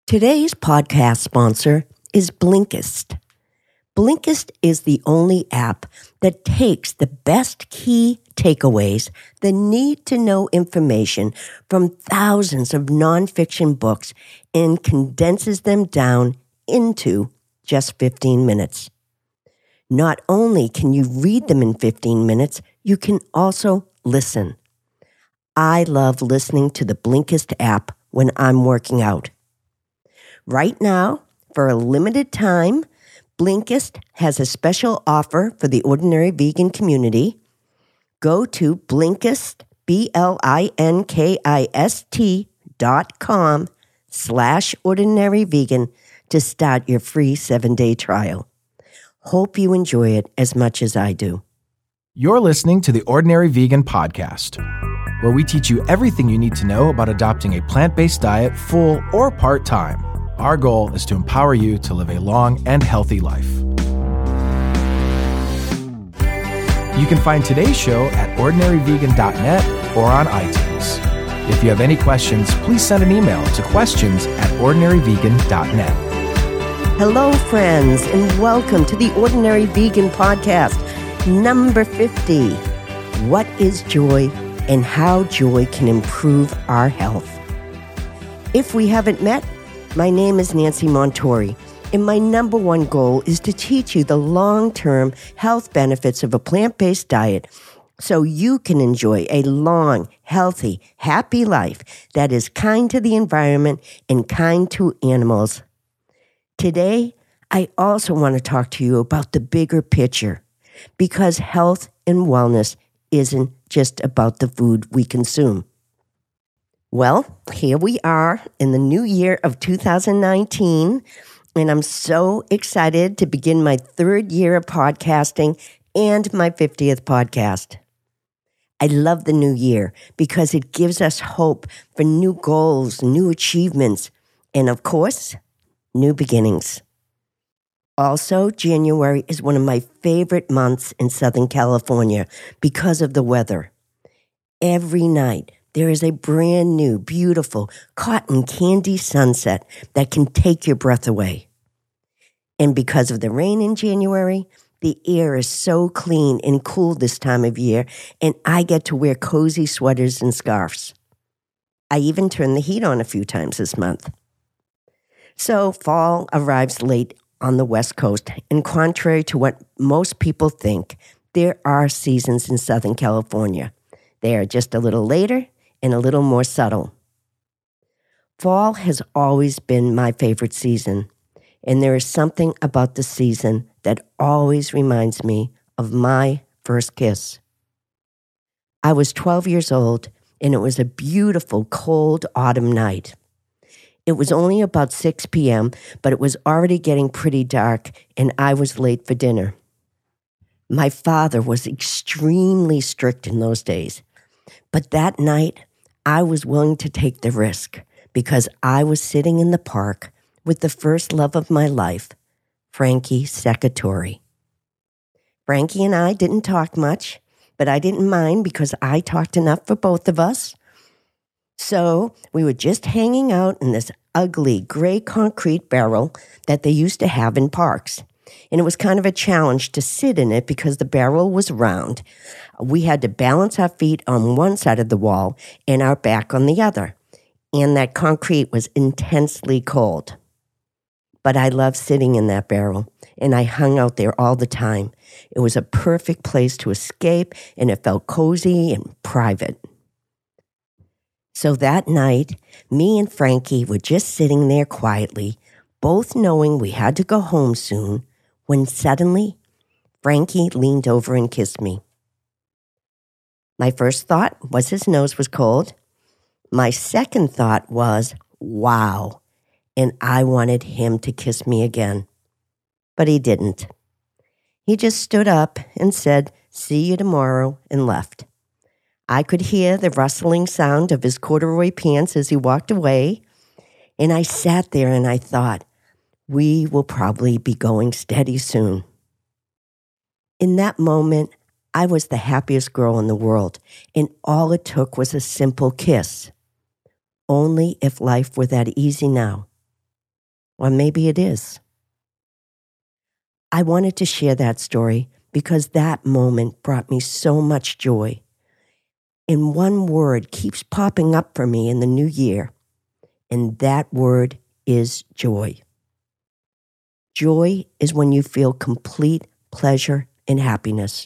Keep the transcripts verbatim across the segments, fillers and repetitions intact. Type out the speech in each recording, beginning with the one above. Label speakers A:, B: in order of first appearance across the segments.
A: Today's podcast sponsor is Blinkist. Blinkist is the only app that takes the best key takeaways, the need-to-know information from thousands of nonfiction books and condenses them down into just fifteen minutes. Not only can you read them in fifteen minutes, you can also listen. I love listening to the Blinkist app when I'm working out. Right now, for a limited time, Blinkist has a special offer for the Ordinary Vegan community. Go to Blinkist, B L I N K I S T dot com slash Ordinary Vegan to start your free seven-day trial. Hope you enjoy it as much as I do.
B: You're listening to the Ordinary Vegan Podcast, where we teach you everything you need to know about adopting a plant-based diet full or part-time. Our goal is to empower you to live a long and healthy life. You can find today's show at ordinary vegan dot net or on iTunes. If you have any questions, please send an email to questions at ordinary vegan dot net.
A: Hello, friends, and welcome to the Ordinary Vegan Podcast, number fifty. What is joy and how joy can improve our health? If we haven't met, my name is Nancy Montori, and my number one goal is to teach you the long-term health benefits of a plant-based diet so you can enjoy a long, healthy, happy life that is kind to the environment and kind to animals. Today, I also want to talk to you about the bigger picture, because health and wellness isn't just about the food we consume. Well, here we are in the new year of two thousand nineteen, and I'm so excited to begin my third year of podcasting and my fiftieth podcast. I love the new year because it gives us hope for new goals, new achievements, and of course, new beginnings. Also, January is one of my favorite months in Southern California because of the weather. Every night, there is a brand new, beautiful cotton candy sunset that can take your breath away. And because of the rain in January, the air is so clean and cool this time of year, and I get to wear cozy sweaters and scarves. I even turned the heat on a few times this month. So fall arrives late on the West Coast, and contrary to what most people think, there are seasons in Southern California. They are just a little later and a little more subtle. Fall has always been my favorite season, and there is something about the season that always reminds me of my first kiss. I was twelve years old, and it was a beautiful, cold autumn night. It was only about six p.m., but it was already getting pretty dark, and I was late for dinner. My father was extremely strict in those days, but that night, I was willing to take the risk because I was sitting in the park with the first love of my life, Frankie Secatori. Frankie and I didn't talk much, but I didn't mind because I talked enough for both of us. So we were just hanging out in this ugly gray concrete barrel that they used to have in parks. And it was kind of a challenge to sit in it because the barrel was round. We had to balance our feet on one side of the wall and our back on the other. And that concrete was intensely cold. But I loved sitting in that barrel, and I hung out there all the time. It was a perfect place to escape, and it felt cozy and private. So that night, me and Frankie were just sitting there quietly, both knowing we had to go home soon, when suddenly, Frankie leaned over and kissed me. My first thought was his nose was cold. My second thought was, wow, and I wanted him to kiss me again. But he didn't. He just stood up and said, "See you tomorrow," and left. I could hear the rustling sound of his corduroy pants as he walked away, and I sat there and I thought, we will probably be going steady soon. In that moment, I was the happiest girl in the world, and all it took was a simple kiss. Only if life were that easy now. Or maybe it is. I wanted to share that story because that moment brought me so much joy. And one word keeps popping up for me in the new year, and that word is joy. Joy is when you feel complete pleasure and happiness.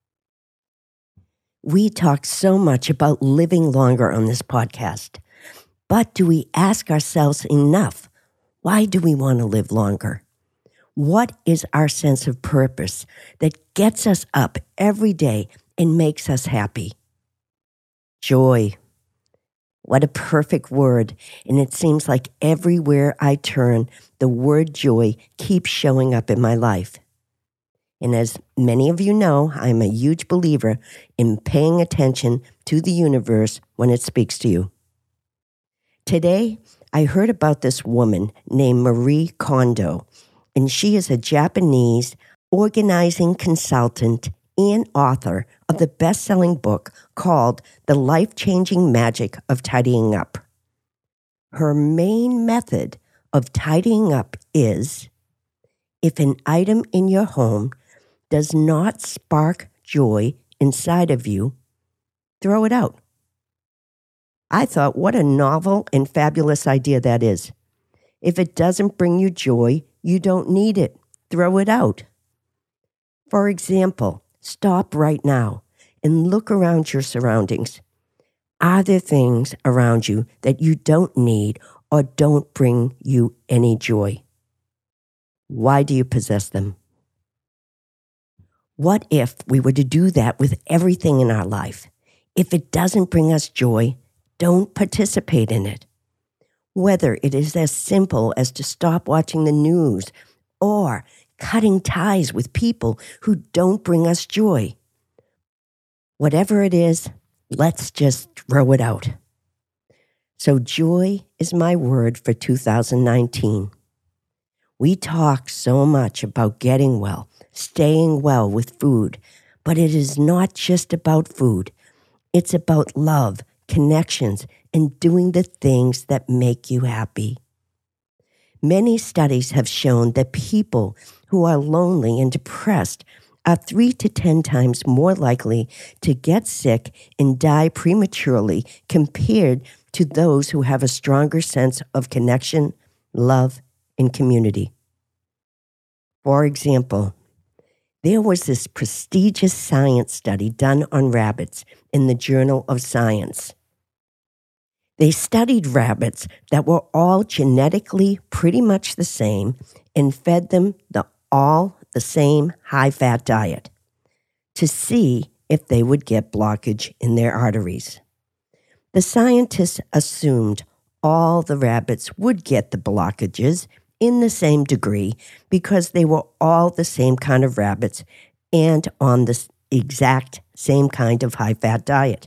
A: We talk so much about living longer on this podcast, but do we ask ourselves enough? Why do we want to live longer? What is our sense of purpose that gets us up every day and makes us happy? Joy. What a perfect word, and it seems like everywhere I turn, the word joy keeps showing up in my life. And as many of you know, I'm a huge believer in paying attention to the universe when it speaks to you. Today, I heard about this woman named Marie Kondo, and she is a Japanese organizing consultant and author of the best-selling book called The Life-Changing Magic of Tidying Up. Her main method of tidying up is, if an item in your home does not spark joy inside of you, throw it out. I thought, what a novel and fabulous idea that is. If it doesn't bring you joy, you don't need it. Throw it out. For example, stop right now and look around your surroundings. Are there things around you that you don't need or don't bring you any joy? Why do you possess them? What if we were to do that with everything in our life? If it doesn't bring us joy, don't participate in it. Whether it is as simple as to stop watching the news or cutting ties with people who don't bring us joy. Whatever it is, let's just throw it out. So joy is my word for two thousand nineteen. We talk so much about getting well, staying well with food, but it is not just about food. It's about love, connections, and doing the things that make you happy. Many studies have shown that people who are lonely and depressed are three to ten times more likely to get sick and die prematurely compared to those who have a stronger sense of connection, love, and community. For example, there was this prestigious science study done on rabbits in the Journal of Science. They studied rabbits that were all genetically pretty much the same and fed them the all the same high-fat diet to see if they would get blockage in their arteries. The scientists assumed all the rabbits would get the blockages in the same degree because they were all the same kind of rabbits and on the exact same kind of high-fat diet.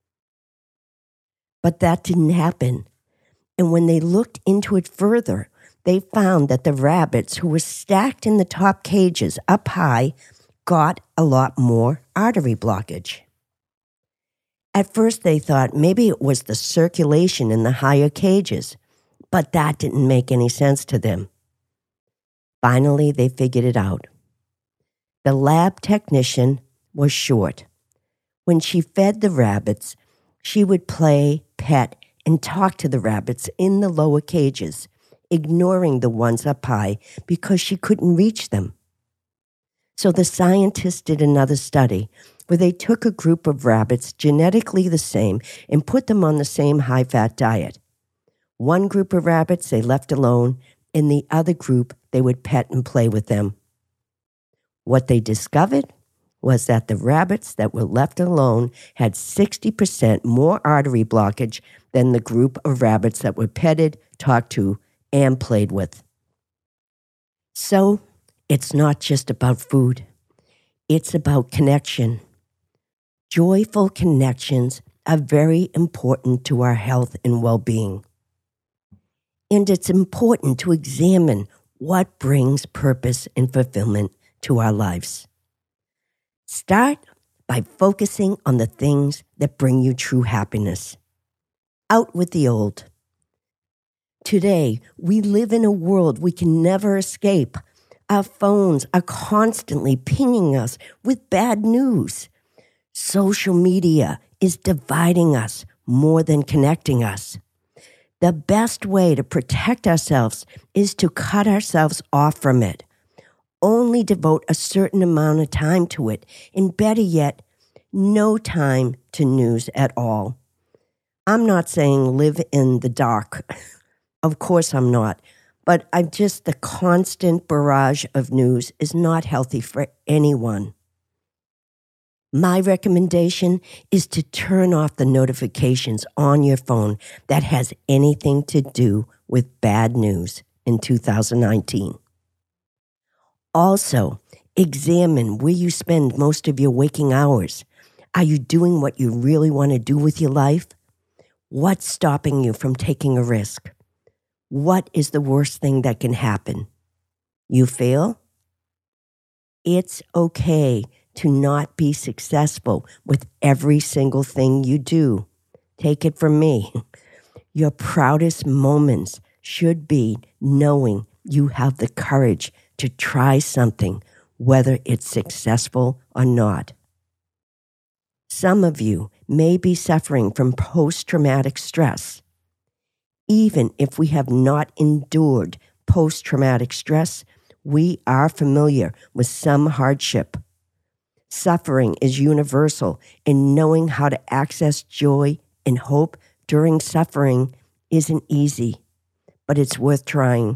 A: But that didn't happen. And when they looked into it further, they found that the rabbits who were stacked in the top cages up high got a lot more artery blockage. At first they thought maybe it was the circulation in the higher cages, but that didn't make any sense to them. Finally, they figured it out. The lab technician was short. When she fed the rabbits, she would play, pet, and talk to the rabbits in the lower cages, ignoring the ones up high because she couldn't reach them. So the scientists did another study where they took a group of rabbits genetically the same and put them on the same high-fat diet. One group of rabbits they left alone, and the other group they would pet and play with them. What they discovered was that the rabbits that were left alone had sixty percent more artery blockage than the group of rabbits that were petted, talked to, and played with. So, it's not just about food. It's about connection. Joyful connections are very important to our health and well-being. And it's important to examine what brings purpose and fulfillment to our lives. Start by focusing on the things that bring you true happiness. Out with the old. Today, we live in a world we can never escape. Our phones are constantly pinging us with bad news. Social media is dividing us more than connecting us. The best way to protect ourselves is to cut ourselves off from it. Only devote a certain amount of time to it, and better yet, no time to news at all. I'm not saying live in the dark. Of course I'm not. But I'm just the constant barrage of news is not healthy for anyone. My recommendation is to turn off the notifications on your phone that has anything to do with bad news in two thousand nineteen. Also, examine where you spend most of your waking hours. Are you doing what you really want to do with your life? What's stopping you from taking a risk? What is the worst thing that can happen? You fail? It's okay to not be successful with every single thing you do. Take it from me. Your proudest moments should be knowing you have the courage to try something, whether it's successful or not. Some of you may be suffering from post-traumatic stress. Even if we have not endured post-traumatic stress, we are familiar with some hardship. Suffering is universal, and knowing how to access joy and hope during suffering isn't easy, but it's worth trying.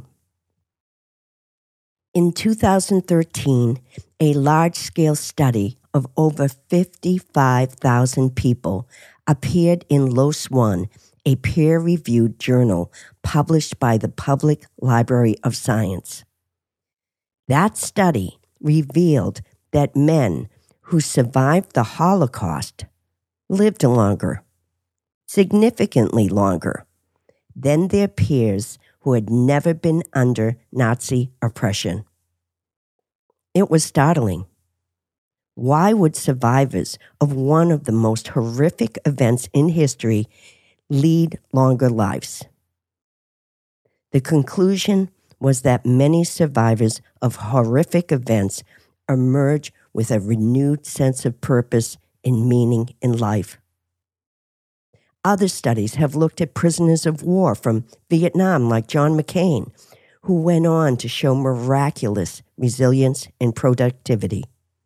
A: In two thousand thirteen, a large-scale study of over fifty-five thousand people appeared in LOS One, a peer-reviewed journal published by the Public Library of Science. That study revealed that men who survived the Holocaust lived longer, significantly longer, than their peers who had never been under Nazi oppression. It was startling. Why would survivors of one of the most horrific events in history lead longer lives? The conclusion was that many survivors of horrific events emerge with a renewed sense of purpose and meaning in life. Other studies have looked at prisoners of war from Vietnam, like John McCain, who went on to show miraculous resilience and productivity.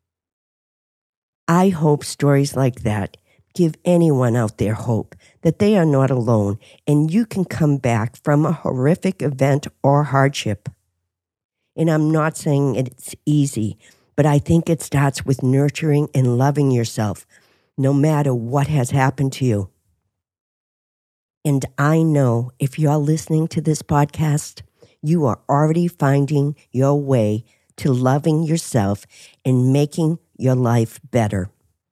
A: I hope stories like that give anyone out there hope that they are not alone and you can come back from a horrific event or hardship. And I'm not saying it's easy, but I think it starts with nurturing and loving yourself, no matter what has happened to you. And I know if you're listening to this podcast, you are already finding your way to loving yourself and making your life better.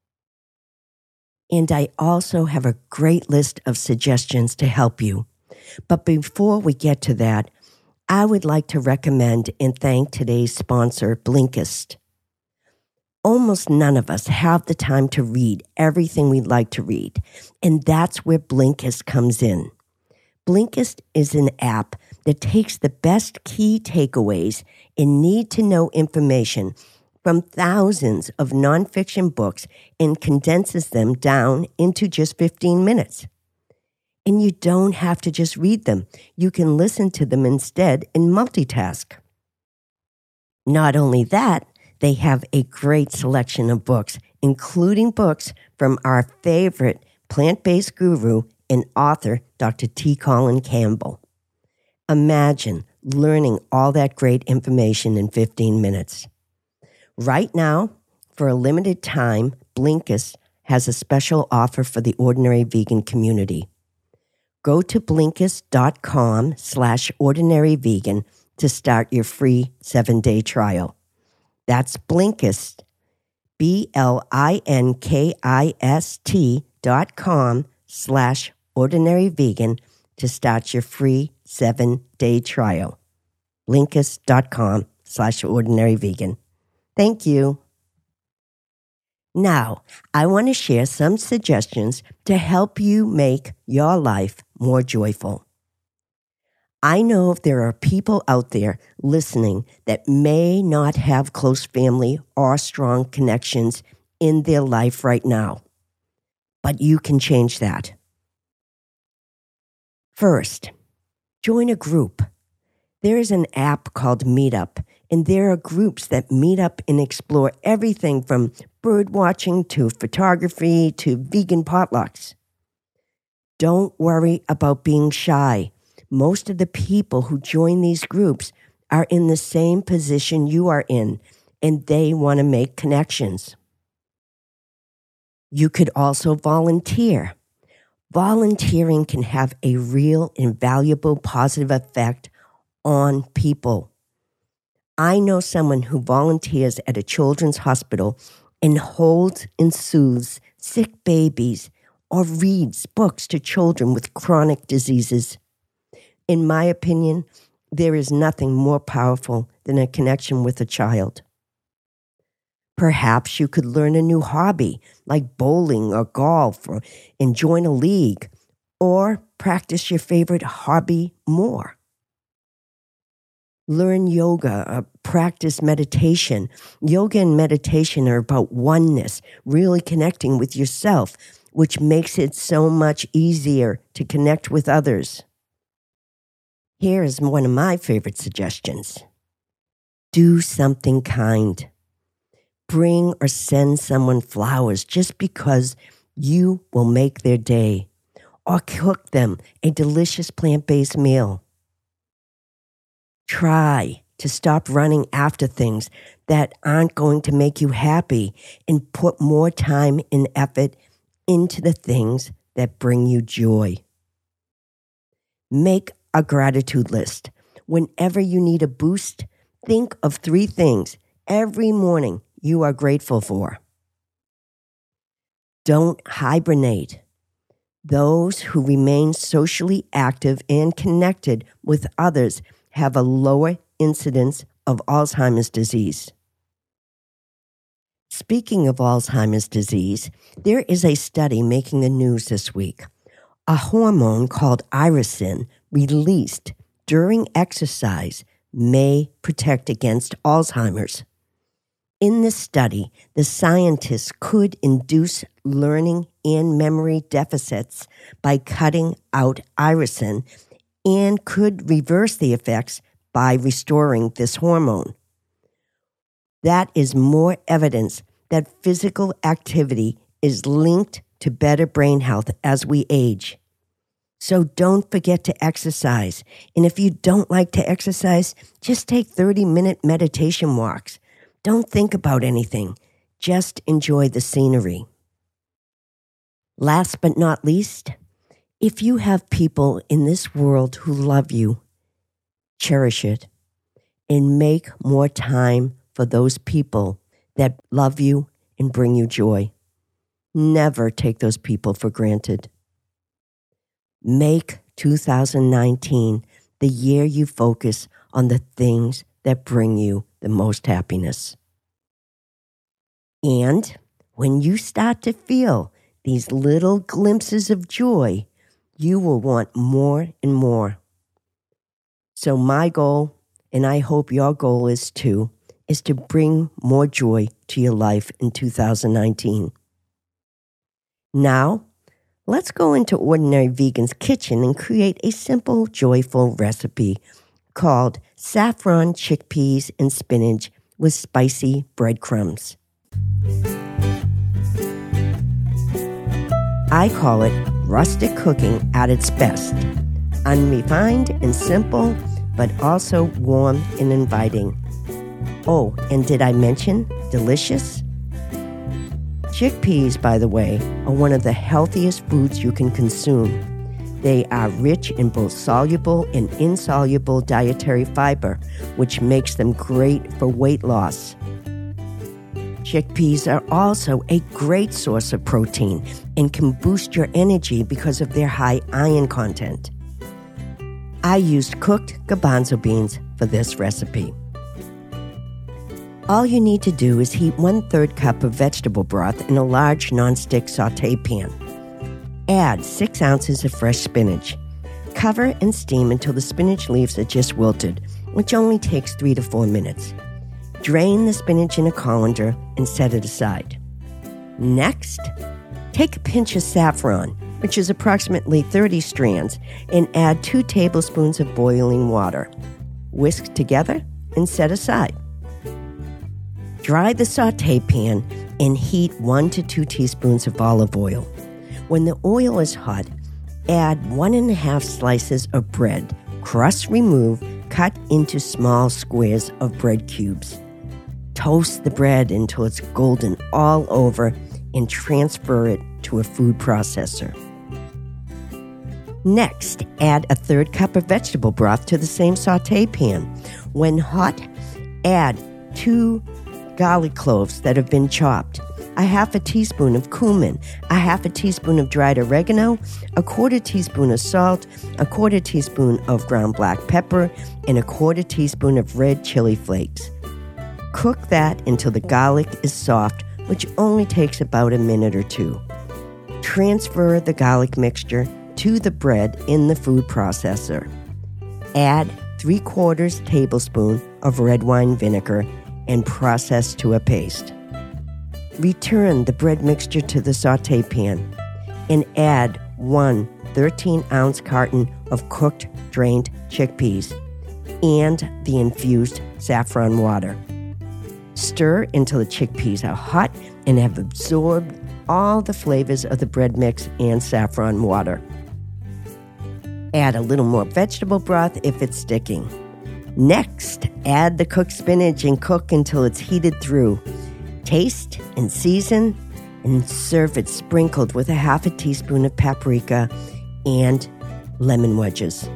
A: And I also have a great list of suggestions to help you. But before we get to that, I would like to recommend and thank today's sponsor, Blinkist. Almost none of us have the time to read everything we'd like to read, and that's where Blinkist comes in. Blinkist is an app that takes the best key takeaways and need-to-know information from thousands of nonfiction books and condenses them down into just fifteen minutes. And you don't have to just read them. You can listen to them instead and multitask. Not only that, they have a great selection of books, including books from our favorite plant-based guru and author, Doctor T. Colin Campbell. Imagine learning all that great information in fifteen minutes. Right now, for a limited time, Blinkist has a special offer for the Ordinary Vegan community. Go to Blinkist.com slash Ordinary Vegan to start your free seven-day trial. That's Blinkist, B L I N K I S T dot com slash Ordinary Vegan to start your free seven-day trial. Blinkist.com slash Ordinary Vegan. Thank you. Now, I want to share some suggestions to help you make your life more joyful. I know there are people out there listening that may not have close family or strong connections in their life right now, but you can change that. First, join a group. There is an app called Meetup, and there are groups that meet up and explore everything from bird watching to photography to vegan potlucks. Don't worry about being shy. Most of the people who join these groups are in the same position you are in, and they want to make connections. You could also volunteer. Volunteering can have a real and valuable positive effect on people. I know someone who volunteers at a children's hospital and holds and soothes sick babies or reads books to children with chronic diseases. In my opinion, there is nothing more powerful than a connection with a child. Perhaps you could learn a new hobby like bowling or golf or, and join a league, or practice your favorite hobby more. Learn yoga or practice meditation. Yoga and meditation are about oneness, really connecting with yourself, which makes it so much easier to connect with others. Here is one of my favorite suggestions. Do something kind. Bring or send someone flowers just because you will make their day, or cook them a delicious plant-based meal. Try to stop running after things that aren't going to make you happy and put more time and effort into the things that bring you joy. Make a gratitude list. Whenever you need a boost, think of three things every morning you are grateful for. Don't hibernate. Those who remain socially active and connected with others have a lower incidence of Alzheimer's disease. Speaking of Alzheimer's disease, there is a study making the news this week. A hormone called irisin released during exercise may protect against Alzheimer's. In this study, the scientists could induce learning and memory deficits by cutting out irisin and could reverse the effects by restoring this hormone. That is more evidence that physical activity is linked to better brain health as we age. So don't forget to exercise. And if you don't like to exercise, just take thirty-minute meditation walks. Don't think about anything. Just enjoy the scenery. Last but not least, if you have people in this world who love you, cherish it and make more time for those people that love you and bring you joy. Never take those people for granted. Make two thousand nineteen the year you focus on the things that bring you the most happiness. And when you start to feel these little glimpses of joy, you will want more and more. So my goal, and I hope your goal is too, is to bring more joy to your life in two thousand nineteen. Now, let's go into Ordinary Vegan's kitchen and create a simple, joyful recipe called saffron chickpeas and spinach with spicy breadcrumbs. I call it rustic cooking at its best. Unrefined and simple, but also warm and inviting. Oh, and did I mention delicious? Chickpeas, by the way, are one of the healthiest foods you can consume. They are rich in both soluble and insoluble dietary fiber, which makes them great for weight loss. Chickpeas are also a great source of protein and can boost your energy because of their high iron content. I used cooked garbanzo beans for this recipe. All you need to do is heat one-third cup of vegetable broth in a large nonstick sauté pan. Add six ounces of fresh spinach. Cover and steam until the spinach leaves are just wilted, which only takes three to four minutes. Drain the spinach in a colander and set it aside. Next, take a pinch of saffron, which is approximately thirty strands, and add two tablespoons of boiling water. Whisk together and set aside. Dry the sauté pan and heat one to two teaspoons of olive oil. When the oil is hot, add one and a half slices of bread, crust removed, cut into small squares of bread cubes. Toast the bread until it's golden all over and transfer it to a food processor. Next, add a third cup of vegetable broth to the same sauté pan. When hot, add two garlic cloves that have been chopped, a half a teaspoon of cumin, a half a teaspoon of dried oregano, a quarter teaspoon of salt, a quarter teaspoon of ground black pepper, and a quarter teaspoon of red chili flakes. Cook that until the garlic is soft, which only takes about a minute or two. Transfer the garlic mixture to the bread in the food processor. Add three quarters tablespoon of red wine vinegar and process to a paste. Return the bread mixture to the sauté pan and add one thirteen ounce carton of cooked drained chickpeas and the infused saffron water. Stir until the chickpeas are hot and have absorbed all the flavors of the bread mix and saffron water. Add a little more vegetable broth if it's sticking. Next, add the cooked spinach and cook until it's heated through. Taste and season and serve it sprinkled with a half a teaspoon of paprika and lemon wedges.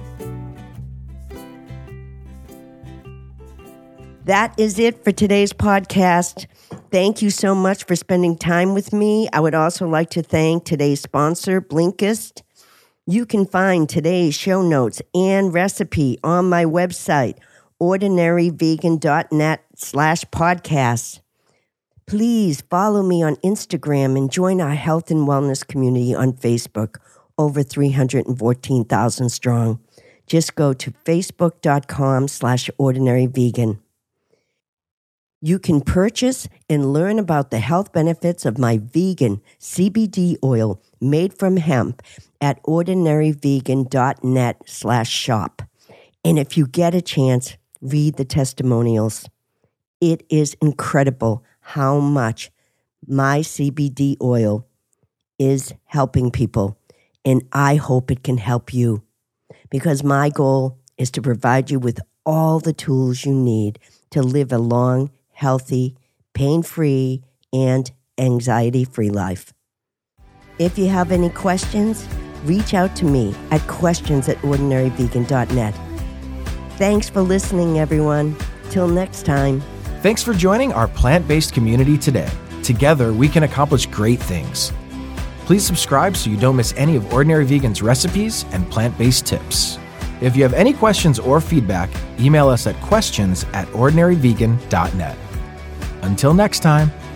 A: That is it for today's podcast. Thank you so much for spending time with me. I would also like to thank today's sponsor, Blinkist. You can find today's show notes and recipe on my website, ordinaryvegan.net slash podcasts. Please follow me on Instagram and join our health and wellness community on Facebook, over three hundred fourteen thousand strong. Just go to facebook.com slash ordinaryvegan. You can purchase and learn about the health benefits of my vegan C B D oil made from hemp at ordinaryvegan.net slash shop. And if you get a chance, read the testimonials. It is incredible how much my C B D oil is helping people. And I hope it can help you, because my goal is to provide you with all the tools you need to live a long, healthy, pain-free, and anxiety-free life. If you have any questions, reach out to me at questions at ordinaryvegan dot net. Thanks for listening, everyone. Till next time.
B: Thanks for joining our plant-based community today. Together, we can accomplish great things. Please subscribe so you don't miss any of Ordinary Vegan's recipes and plant-based tips. If you have any questions or feedback, email us at questions at ordinaryvegan dot net. Until next time.